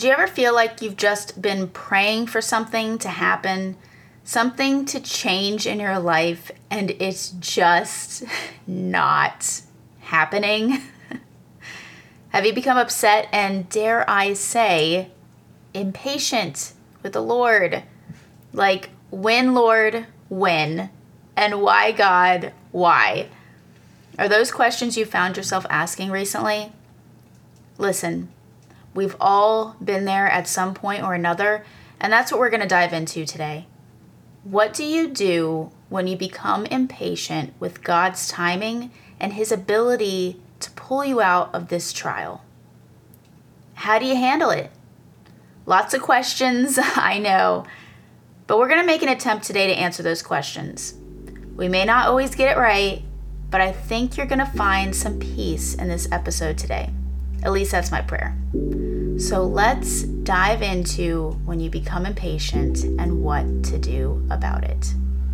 Do you ever feel like you've just been praying for something to happen, something to change in your life, and it's just not happening? Have you become upset and, dare I say, impatient with the Lord? Like, when, Lord, when? And why, God, why? Are those questions you found yourself asking recently? Listen, we've all been there at some point or another, and that's what we're going to dive into today. What do you do when you become impatient with God's timing and His ability to pull you out of this trial? How do you handle it? Lots of questions, I know, but we're going to make an attempt today to answer those questions. We may not always get it right, but I think you're going to find some peace in this episode today. At least that's my prayer. So let's dive into when you become impatient and what to do about it.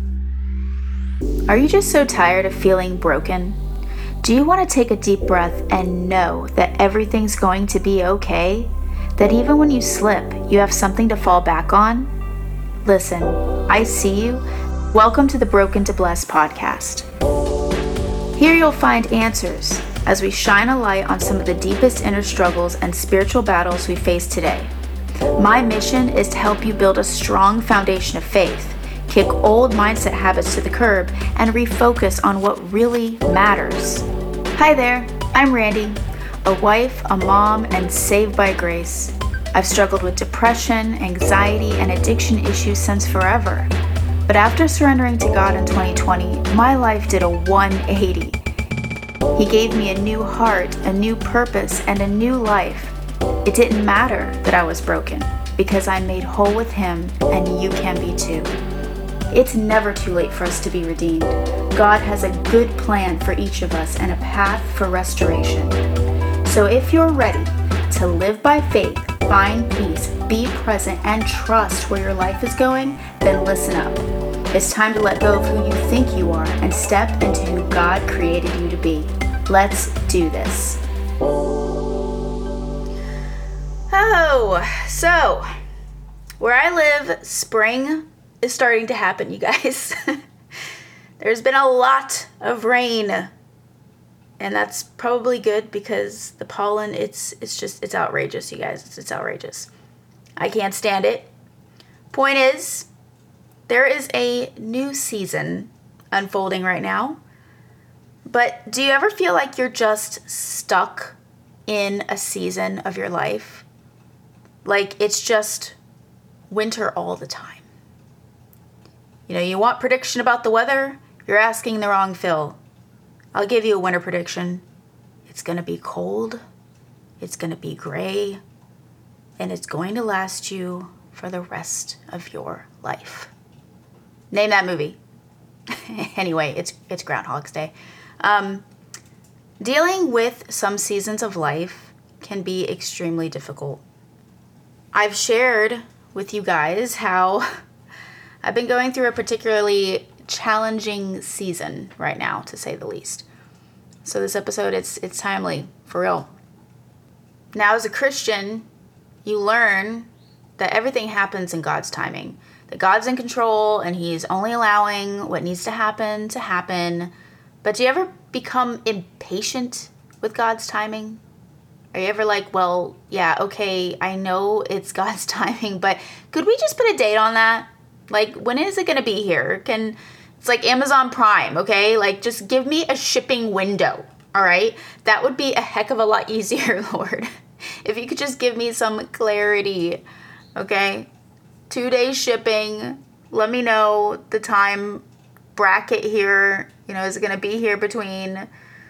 Are you just so tired of feeling broken? Do you want to take a deep breath and know that everything's going to be okay? That even when you slip, you have something to fall back on? Listen, I see you. Welcome to the Broken to Blessed podcast. Here you'll find answers as we shine a light on some of the deepest inner struggles and spiritual battles we face today. My mission is to help you build a strong foundation of faith, kick old mindset habits to the curb, and refocus on what really matters. Hi there, I'm Randy, a wife, a mom, and saved by grace. I've struggled with depression, anxiety, and addiction issues since forever. But after surrendering to God in 2020, my life did a 180. He gave me a new heart, a new purpose, and a new life. It didn't matter that I was broken because I'm made whole with Him, and you can be too. It's never too late for us to be redeemed. God has a good plan for each of us and a path for restoration. So if you're ready to live by faith, find peace, be present, and trust where your life is going, then listen up. It's time to let go of who you think you are and step into who God created you to be. Let's do this. Oh, so where I live, spring is starting to happen, you guys. There's been a lot of rain, and that's probably good because the pollen, it's outrageous, you guys. It's outrageous. I can't stand it. Point is, there is a new season unfolding right now. But do you ever feel like you're just stuck in a season of your life? Like it's just winter all the time. You know, you want prediction about the weather? You're asking the wrong Phil. I'll give you a winter prediction. It's going to be cold. It's going to be gray. And it's going to last you for the rest of your life. Name that movie. Anyway, it's Groundhog's Day. Dealing with some seasons of life can be extremely difficult. I've shared with you guys how I've been going through a particularly challenging season right now, to say the least. So this episode, it's timely, for real. Now, as a Christian, you learn that everything happens in God's timing. That God's in control and He's only allowing what needs to happen. But do you ever become impatient with God's timing? Are you ever like, well, yeah, okay, I know it's God's timing, but could we just put a date on that? Like, when is it going to be here? It's like Amazon Prime, okay? Like, just give me a shipping window, all right? That would be a heck of a lot easier, Lord. If you could just give me some clarity, okay? 2 days shipping. Let me know the time bracket here. You know, is it going to be here between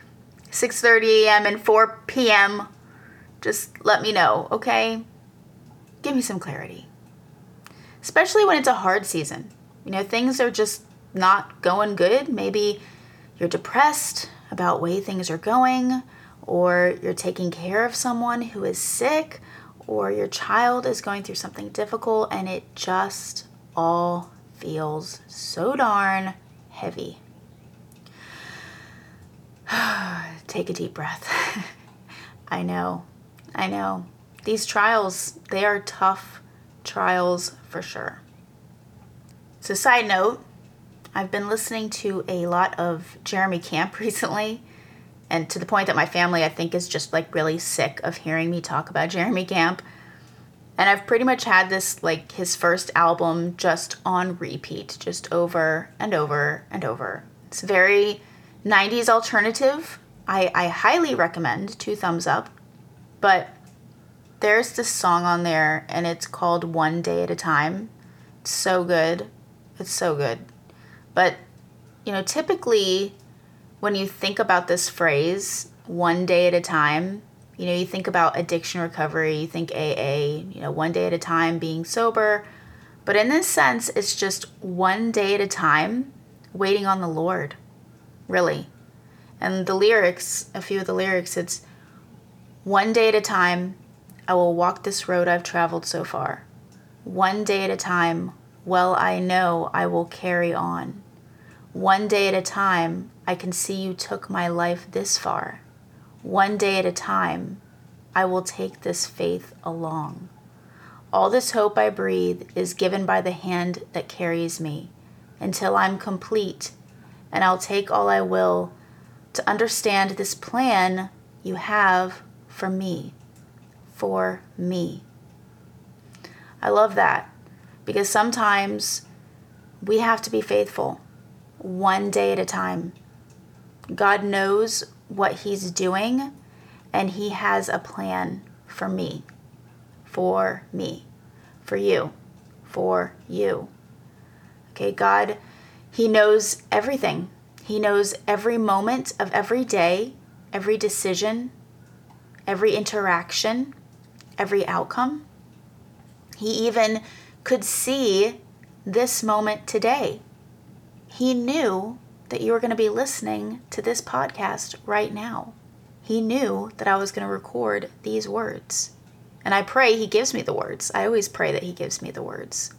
6:30 a.m. and 4 p.m.? Just let me know, okay? Give me some clarity. Especially when it's a hard season. You know, things are just not going good. Maybe you're depressed about the way things are going, or you're taking care of someone who is sick, or your child is going through something difficult, and it just all feels so darn heavy. Take a deep breath. I know. These trials, they are tough trials for sure. So side note, I've been listening to a lot of Jeremy Camp recently, and to the point that my family, I think, is just like really sick of hearing me talk about Jeremy Camp. And I've pretty much had this, like, his first album just on repeat, just over and over and over. It's very 90s alternative. I highly recommend, 2 thumbs up. But there's this song on there, and it's called One Day at a Time. It's so good. It's so good. But, typically when you think about this phrase, one day at a time, you think about addiction recovery, you think AA, one day at a time, being sober. But in this sense, it's just one day at a time, waiting on the Lord, really. And the lyrics, a few of the lyrics, it's one day at a time, I will walk this road I've traveled so far. One day at a time, well, I know I will carry on. One day at a time, I can see you took my life this far. One day at a time, I will take this faith along. All this hope I breathe is given by the hand that carries me until I'm complete, and I'll take all I will to understand this plan you have for me. For me. I love that because sometimes we have to be faithful one day at a time. God knows what he's doing, and he has a plan for me, for you, for you. Okay, God, he knows everything. He knows every moment of every day, every decision, every interaction, every outcome. He even could see this moment today. He knew that you were going to be listening to this podcast right now. He knew that I was going to record these words. And I pray he gives me the words. I always pray that he gives me the words.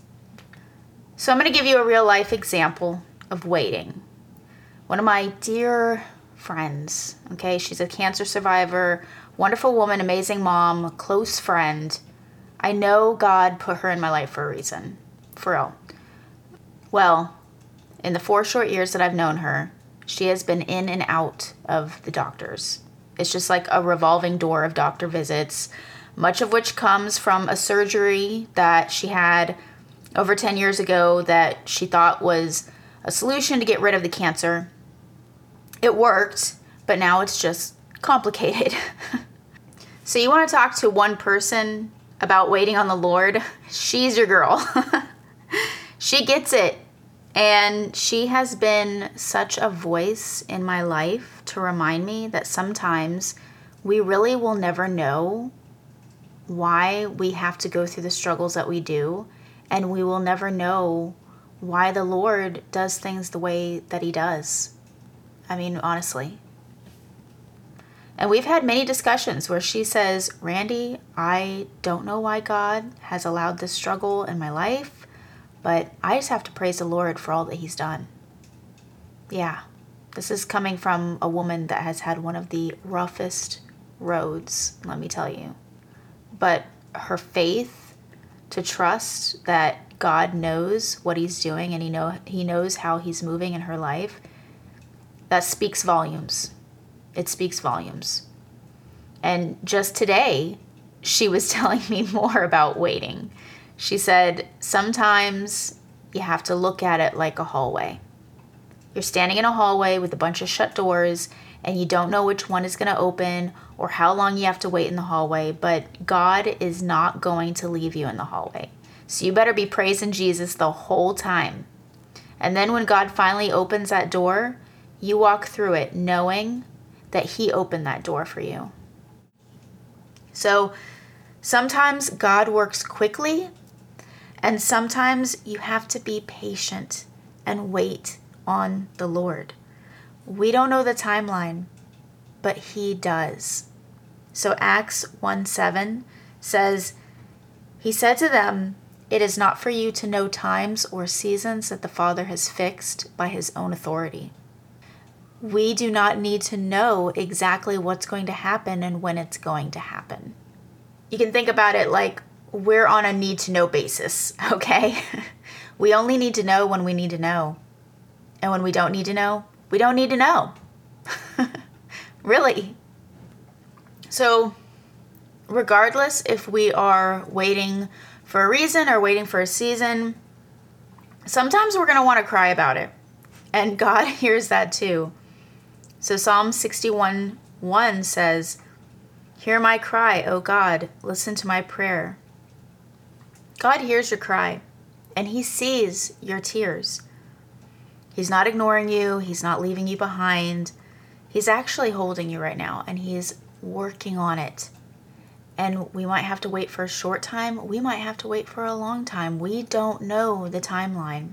So I'm going to give you a real life example of waiting. One of my dear friends, okay, she's a cancer survivor, wonderful woman, amazing mom, a close friend. I know God put her in my life for a reason. For real. Well, in the 4 short years that I've known her, she has been in and out of the doctors. It's just like a revolving door of doctor visits, much of which comes from a surgery that she had over 10 years ago that she thought was a solution to get rid of the cancer. It worked, but now it's just complicated. So you want to talk to one person about waiting on the Lord? She's your girl. She gets it. And she has been such a voice in my life to remind me that sometimes we really will never know why we have to go through the struggles that we do. And we will never know why the Lord does things the way that he does. I mean, honestly. And we've had many discussions where she says, Randy, I don't know why God has allowed this struggle in my life, but I just have to praise the Lord for all that he's done. Yeah, this is coming from a woman that has had one of the roughest roads, let me tell you. But her faith to trust that God knows what he's doing and he knows how he's moving in her life, that speaks volumes. It speaks volumes. And just today, she was telling me more about waiting. She said, sometimes you have to look at it like a hallway. You're standing in a hallway with a bunch of shut doors, and you don't know which one is going to open or how long you have to wait in the hallway, but God is not going to leave you in the hallway. So you better be praising Jesus the whole time. And then when God finally opens that door, you walk through it knowing that he opened that door for you. So sometimes God works quickly, and sometimes you have to be patient and wait on the Lord. We don't know the timeline, but he does. So Acts 1:7 says, he said to them, it is not for you to know times or seasons that the Father has fixed by his own authority. We do not need to know exactly what's going to happen and when it's going to happen. You can think about it like we're on a need to know basis, okay? We only need to know when we need to know. And when we don't need to know, we don't need to know. Really. So regardless if we are waiting for a reason or waiting for a season, sometimes we're going to want to cry about it. And God hears that too. So Psalm 61:1 says, "Hear my cry, O God, listen to my prayer." God hears your cry, and He sees your tears. He's not ignoring you. He's not leaving you behind. He's actually holding you right now, and He's working on it. And we might have to wait for a short time. We might have to wait for a long time. We don't know the timeline.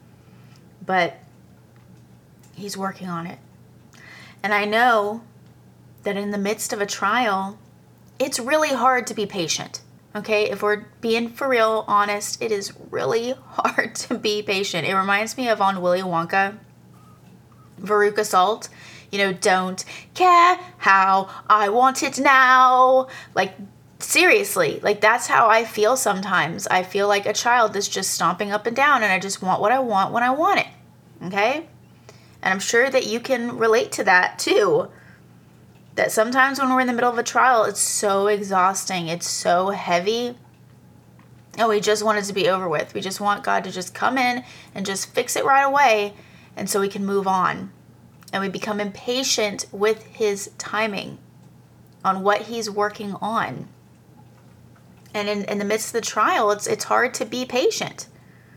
But He's working on it. And I know that in the midst of a trial, it's really hard to be patient. Okay, if we're being for real honest, it is really hard to be patient. It reminds me of on Willy Wonka, Veruca Salt, don't care how I want it now. Like, seriously, like that's how I feel sometimes. I feel like a child that's just stomping up and down, and I just want what I want when I want it. Okay? And I'm sure that you can relate to that too. That sometimes when we're in the middle of a trial, it's so exhausting. It's so heavy. And we just want it to be over with. We just want God to just come in and just fix it right away. And so we can move on. And we become impatient with His timing on what He's working on. And in the midst of the trial, it's hard to be patient.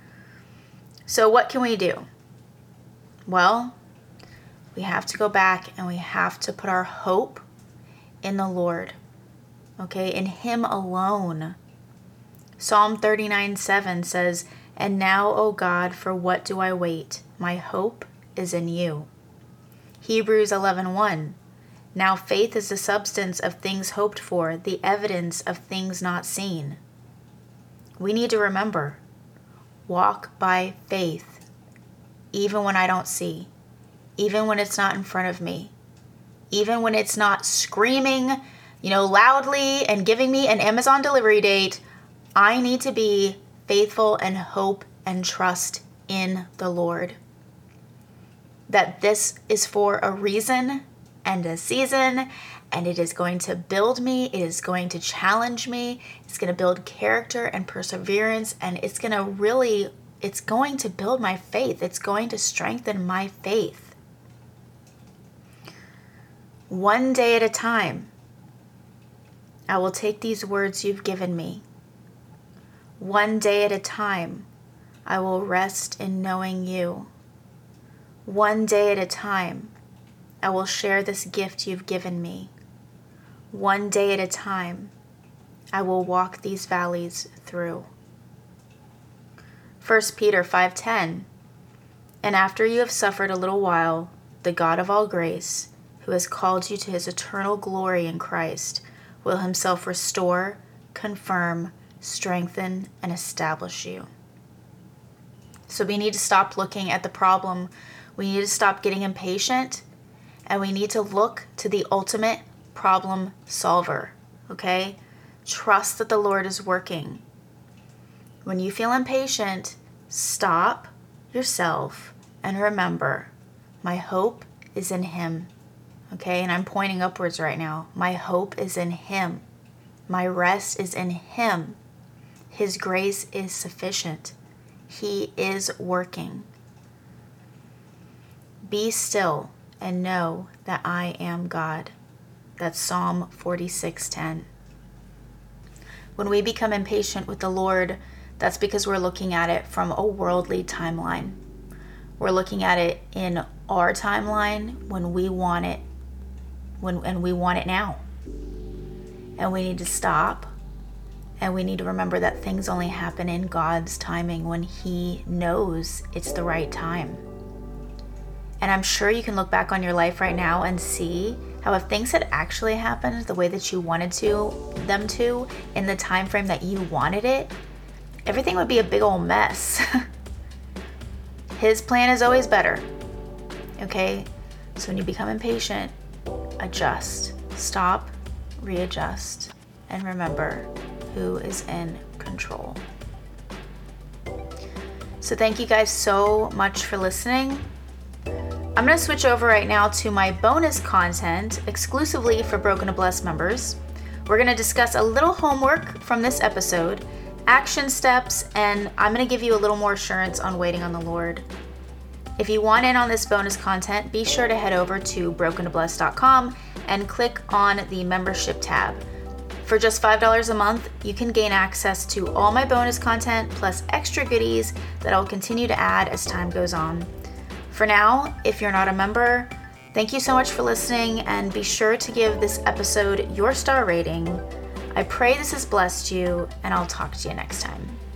So what can we do? Well, we have to go back and we have to put our hope in the Lord. Okay, in Him alone. Psalm 39:7 says, "And now, O God, for what do I wait? My hope is in you." Hebrews 11:1, "Now faith is the substance of things hoped for, the evidence of things not seen." We need to remember, walk by faith, even when I don't see. Even when it's not in front of me, even when it's not screaming, loudly and giving me an Amazon delivery date, I need to be faithful and hope and trust in the Lord. That this is for a reason and a season, and it is going to build me, it is going to challenge me, it's going to build character and perseverance, and it's going to build my faith, it's going to strengthen my faith. One day at a time, I will take these words you've given me. One day at a time, I will rest in knowing you. One day at a time, I will share this gift you've given me. One day at a time, I will walk these valleys through. 1 Peter 5:10, "And after you have suffered a little while, the God of all grace, who has called you to His eternal glory in Christ, will Himself restore, confirm, strengthen, and establish you." So we need to stop looking at the problem. We need to stop getting impatient, and we need to look to the ultimate problem solver, okay? Trust that the Lord is working. When you feel impatient, stop yourself and remember, my hope is in Him. Okay, and I'm pointing upwards right now. My hope is in Him. My rest is in Him. His grace is sufficient. He is working. Be still and know that I am God. That's Psalm 46:10. When we become impatient with the Lord, that's because we're looking at it from a worldly timeline. We're looking at it in our timeline when we want it. And we want it now. And we need to stop, and we need to remember that things only happen in God's timing when He knows it's the right time. And I'm sure you can look back on your life right now and see how if things had actually happened the way that you wanted them to, in the time frame that you wanted it, everything would be a big old mess. His plan is always better. Okay? So when you become impatient, adjust. Stop, readjust. and remember who is in control. So thank you guys so much for listening. I'm going to switch over right now to my bonus content exclusively for Broken to Blessed members. We're going to discuss a little homework from this episode, action steps, and I'm going to give you a little more assurance on waiting on the Lord. If you want in on this bonus content, be sure to head over to brokentoblessed.com and click on the membership tab. For just $5 a month, you can gain access to all my bonus content plus extra goodies that I'll continue to add as time goes on. For now, if you're not a member, thank you so much for listening, and be sure to give this episode your star rating. I pray this has blessed you, and I'll talk to you next time.